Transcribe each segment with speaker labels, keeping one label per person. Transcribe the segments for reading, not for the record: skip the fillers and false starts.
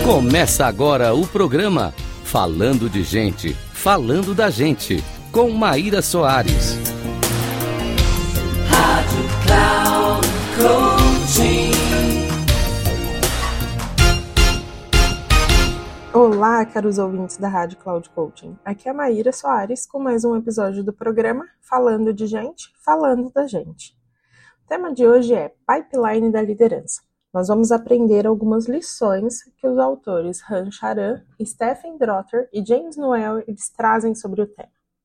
Speaker 1: Começa agora o programa Falando de Gente, Falando da Gente, com Maíra Soares.
Speaker 2: Rádio Cloud Coaching.
Speaker 3: Olá, caros ouvintes da Rádio Cloud Coaching. Aqui é a Maíra Soares com mais um episódio do programa Falando de Gente, Falando da Gente. O tema de hoje é Pipeline da Liderança. Nós vamos aprender algumas lições que os autores Han Charan, Stephen Drotter e James Noel eles trazem sobre o tema.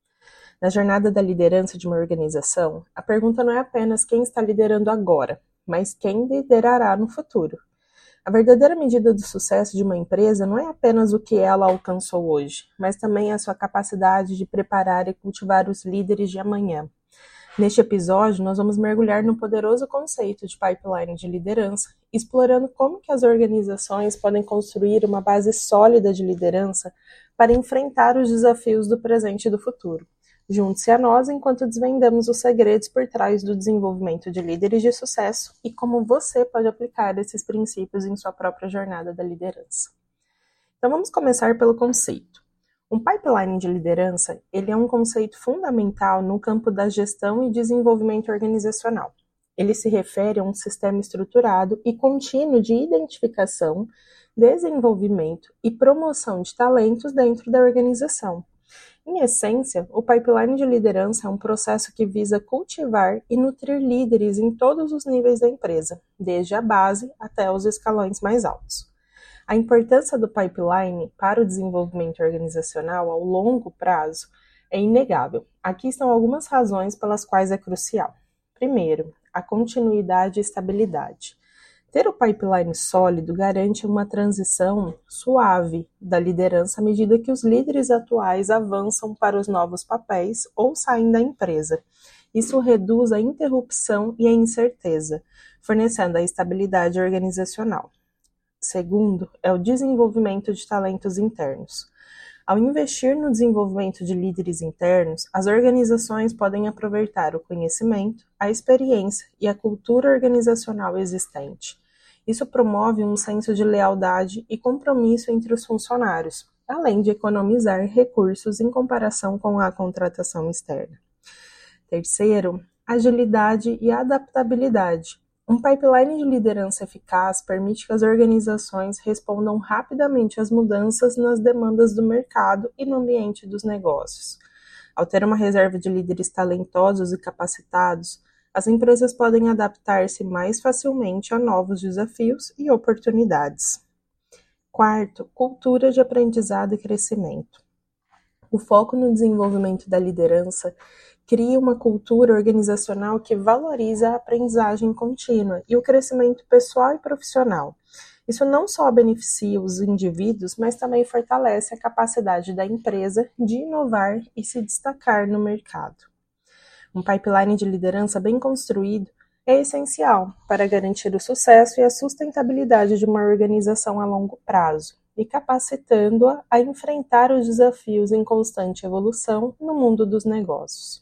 Speaker 3: Na jornada da liderança de uma organização, a pergunta não é apenas quem está liderando agora, mas quem liderará no futuro. A verdadeira medida do sucesso de uma empresa não é apenas o que ela alcançou hoje, mas também a sua capacidade de preparar e cultivar os líderes de amanhã. Neste episódio, nós vamos mergulhar no poderoso conceito de pipeline de liderança, explorando como que as organizações podem construir uma base sólida de liderança para enfrentar os desafios do presente e do futuro. Junte-se a nós enquanto desvendamos os segredos por trás do desenvolvimento de líderes de sucesso e como você pode aplicar esses princípios em sua própria jornada da liderança. Então vamos começar pelo conceito. Um pipeline de liderança, ele é um conceito fundamental no campo da gestão e desenvolvimento organizacional. Ele se refere a um sistema estruturado e contínuo de identificação, desenvolvimento e promoção de talentos dentro da organização. Em essência, o pipeline de liderança é um processo que visa cultivar e nutrir líderes em todos os níveis da empresa, desde a base até os escalões mais altos. A importância do pipeline para o desenvolvimento organizacional ao longo prazo é inegável. Aqui estão algumas razões pelas quais é crucial. Primeiro, a continuidade e estabilidade. Ter o pipeline sólido garante uma transição suave da liderança à medida que os líderes atuais avançam para os novos papéis ou saem da empresa. Isso reduz a interrupção e a incerteza, fornecendo a estabilidade organizacional. Segundo, é o desenvolvimento de talentos internos. Ao investir no desenvolvimento de líderes internos, as organizações podem aproveitar o conhecimento, a experiência e a cultura organizacional existente. Isso promove um senso de lealdade e compromisso entre os funcionários, além de economizar recursos em comparação com a contratação externa. Terceiro, agilidade e adaptabilidade. Um pipeline de liderança eficaz permite que as organizações respondam rapidamente às mudanças nas demandas do mercado e no ambiente dos negócios. Ao ter uma reserva de líderes talentosos e capacitados, as empresas podem adaptar-se mais facilmente a novos desafios e oportunidades. Quarto, cultura de aprendizado e crescimento. O foco no desenvolvimento da liderança cria uma cultura organizacional que valoriza a aprendizagem contínua e o crescimento pessoal e profissional. Isso não só beneficia os indivíduos, mas também fortalece a capacidade da empresa de inovar e se destacar no mercado. Um pipeline de liderança bem construído é essencial para garantir o sucesso e a sustentabilidade de uma organização a longo prazo e capacitando-a a enfrentar os desafios em constante evolução no mundo dos negócios.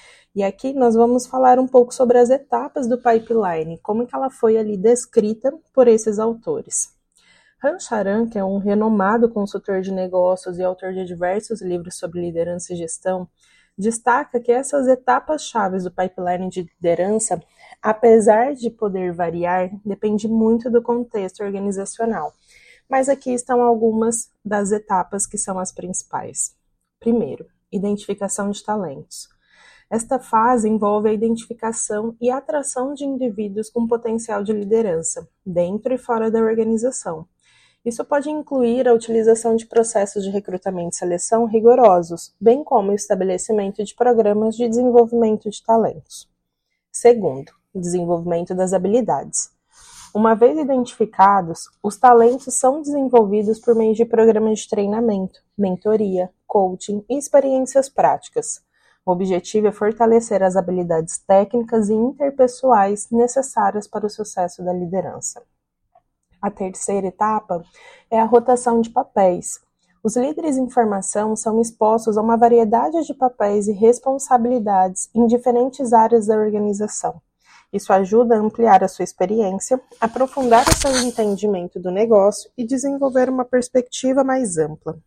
Speaker 3: E aqui nós vamos falar um pouco sobre as etapas do pipeline, como que ela foi ali descrita por esses autores. Han Charan, que é um renomado consultor de negócios e autor de diversos livros sobre liderança e gestão, destaca que essas etapas-chave do pipeline de liderança, apesar de poder variar, depende muito do contexto organizacional. Mas aqui estão algumas das etapas que são as principais. Primeiro, identificação de talentos. Esta fase envolve a identificação e atração de indivíduos com potencial de liderança, dentro e fora da organização. Isso pode incluir a utilização de processos de recrutamento e seleção rigorosos, bem como o estabelecimento de programas de desenvolvimento de talentos. Segundo, desenvolvimento das habilidades. Uma vez identificados, os talentos são desenvolvidos por meio de programas de treinamento, mentoria, coaching e experiências práticas. O objetivo é fortalecer as habilidades técnicas e interpessoais necessárias para o sucesso da liderança. A terceira etapa é a rotação de papéis. Os líderes em formação são expostos a uma variedade de papéis e responsabilidades em diferentes áreas da organização. Isso ajuda a ampliar a sua experiência, aprofundar o seu entendimento do negócio e desenvolver uma perspectiva mais ampla.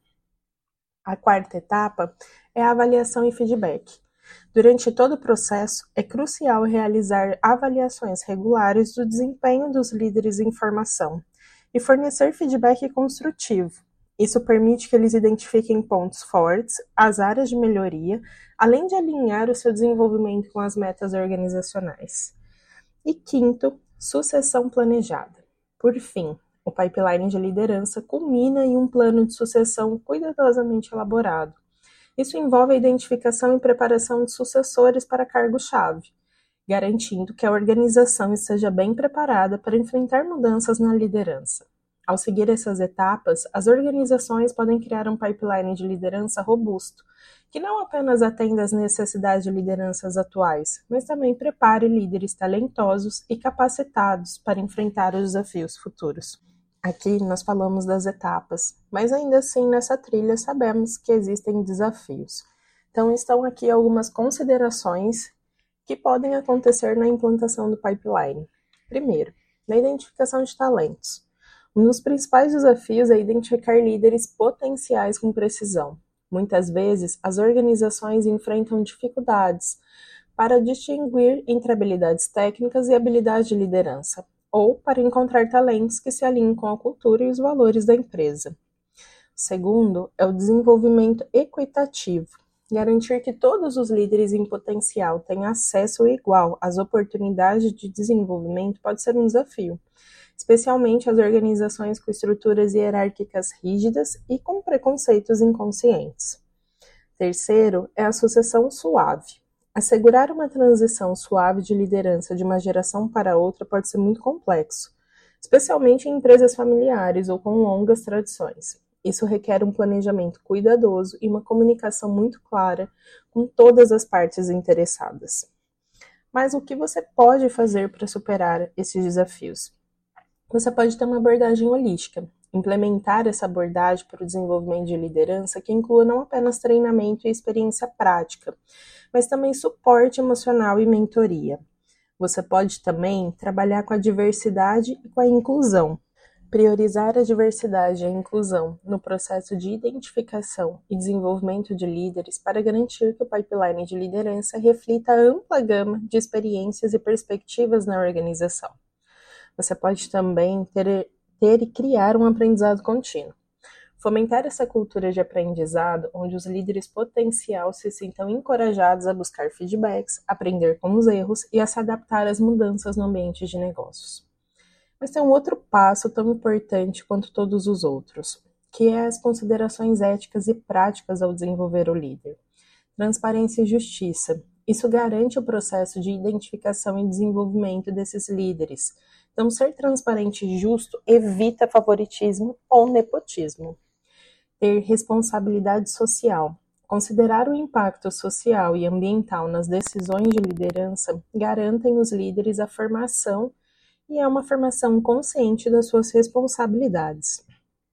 Speaker 3: A quarta etapa é a avaliação e feedback. Durante todo o processo, é crucial realizar avaliações regulares do desempenho dos líderes em formação e fornecer feedback construtivo. Isso permite que eles identifiquem pontos fortes, as áreas de melhoria, além de alinhar o seu desenvolvimento com as metas organizacionais. E quinto, sucessão planejada. Por fim, o pipeline de liderança culmina em um plano de sucessão cuidadosamente elaborado. Isso envolve a identificação e preparação de sucessores para cargo-chave, garantindo que a organização esteja bem preparada para enfrentar mudanças na liderança. Ao seguir essas etapas, as organizações podem criar um pipeline de liderança robusto, que não apenas atenda às necessidades de lideranças atuais, mas também prepare líderes talentosos e capacitados para enfrentar os desafios futuros. Aqui nós falamos das etapas, mas ainda assim nessa trilha sabemos que existem desafios. Então estão aqui algumas considerações que podem acontecer na implantação do pipeline. Primeiro, na identificação de talentos. Um dos principais desafios é identificar líderes potenciais com precisão. Muitas vezes, as organizações enfrentam dificuldades para distinguir entre habilidades técnicas e habilidades de liderança, ou para encontrar talentos que se alinhem com a cultura e os valores da empresa. Segundo, é o desenvolvimento equitativo. Garantir que todos os líderes em potencial tenham acesso igual às oportunidades de desenvolvimento pode ser um desafio, especialmente as organizações com estruturas hierárquicas rígidas e com preconceitos inconscientes. Terceiro, é a sucessão suave. Assegurar uma transição suave de liderança de uma geração para outra pode ser muito complexo, especialmente em empresas familiares ou com longas tradições. Isso requer um planejamento cuidadoso e uma comunicação muito clara com todas as partes interessadas. Mas o que você pode fazer para superar esses desafios? Você pode ter uma abordagem holística, implementar essa abordagem para o desenvolvimento de liderança que inclua não apenas treinamento e experiência prática, mas também suporte emocional e mentoria. Você pode também trabalhar com a diversidade e com a inclusão. Priorizar a diversidade e a inclusão no processo de identificação e desenvolvimento de líderes para garantir que o pipeline de liderança reflita a ampla gama de experiências e perspectivas na organização. Você pode também ter e criar um aprendizado contínuo. Fomentar essa cultura de aprendizado, onde os líderes potencial se sintam encorajados a buscar feedbacks, aprender com os erros e a se adaptar às mudanças no ambiente de negócios. Mas tem um outro passo tão importante quanto todos os outros, que é as considerações éticas e práticas ao desenvolver o líder. Transparência e justiça. Isso garante o processo de identificação e desenvolvimento desses líderes. Então, ser transparente e justo evita favoritismo ou nepotismo. Ter responsabilidade social. Considerar o impacto social e ambiental nas decisões de liderança garantem os líderes a formação e é uma formação consciente das suas responsabilidades.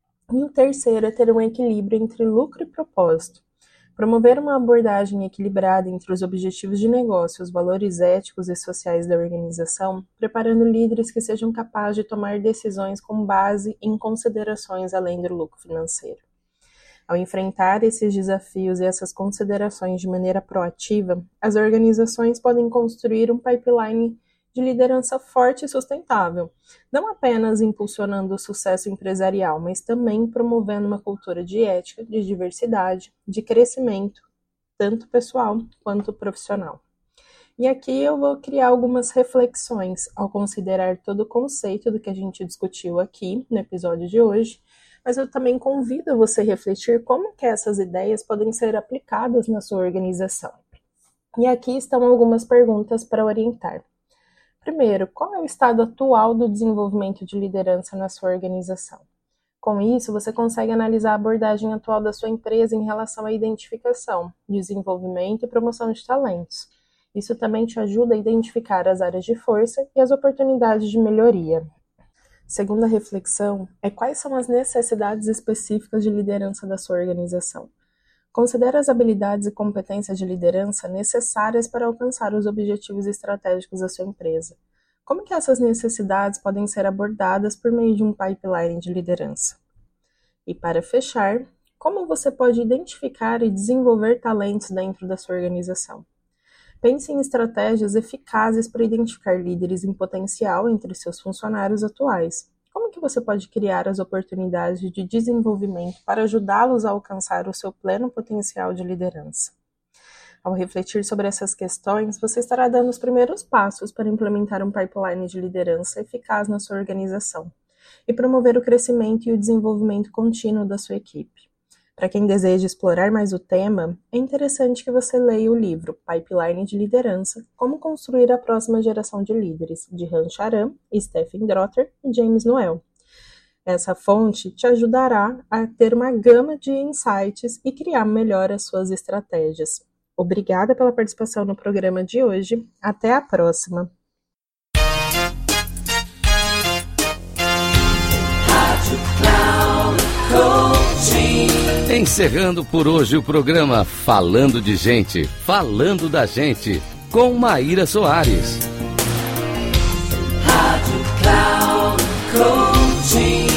Speaker 3: E o terceiro é ter um equilíbrio entre lucro e propósito. Promover uma abordagem equilibrada entre os objetivos de negócio e os valores éticos e sociais da organização, preparando líderes que sejam capazes de tomar decisões com base em considerações além do lucro financeiro. Ao enfrentar esses desafios e essas considerações de maneira proativa, as organizações podem construir um pipeline de liderança forte e sustentável, não apenas impulsionando o sucesso empresarial, mas também promovendo uma cultura de ética, de diversidade, de crescimento, tanto pessoal quanto profissional. E aqui eu vou criar algumas reflexões ao considerar todo o conceito do que a gente discutiu aqui no episódio de hoje, mas eu também convido você a refletir como que essas ideias podem ser aplicadas na sua organização. E aqui estão algumas perguntas para orientar. Primeiro, qual é o estado atual do desenvolvimento de liderança na sua organização? Com isso, você consegue analisar a abordagem atual da sua empresa em relação à identificação, desenvolvimento e promoção de talentos. Isso também te ajuda a identificar as áreas de força e as oportunidades de melhoria. Segunda reflexão é quais são as necessidades específicas de liderança da sua organização. Considere as habilidades e competências de liderança necessárias para alcançar os objetivos estratégicos da sua empresa. Como que essas necessidades podem ser abordadas por meio de um pipeline de liderança? E para fechar, como você pode identificar e desenvolver talentos dentro da sua organização? Pense em estratégias eficazes para identificar líderes em potencial entre seus funcionários atuais. Como que você pode criar as oportunidades de desenvolvimento para ajudá-los a alcançar o seu pleno potencial de liderança? Ao refletir sobre essas questões, você estará dando os primeiros passos para implementar um pipeline de liderança eficaz na sua organização e promover o crescimento e o desenvolvimento contínuo da sua equipe. Para quem deseja explorar mais o tema, é interessante que você leia o livro Pipeline de Liderança, Como Construir a Próxima Geração de Líderes, de Han Charan, Stephen Drotter e James Noel. Essa fonte te ajudará a ter uma gama de insights e criar melhor as suas estratégias. Obrigada pela participação no programa de hoje. Até a próxima!
Speaker 1: Encerrando por hoje o programa Falando de Gente, Falando da Gente, com Maíra Soares.
Speaker 2: Rádio Cloud Coaching.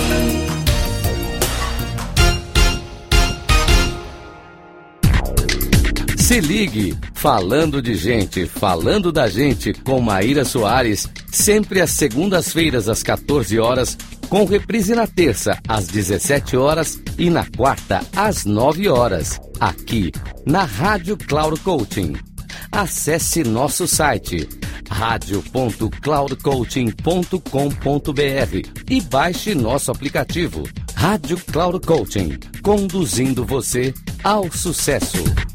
Speaker 1: Se ligue, Falando de Gente, Falando da Gente, com Maíra Soares, sempre às segundas-feiras às 14 horas, com reprise na terça às 17 horas e na quarta às 9 horas, aqui na Rádio Cloud Coaching. Acesse nosso site radio.cloudcoaching.com.br e baixe nosso aplicativo Rádio Cloud Coaching, conduzindo você ao sucesso.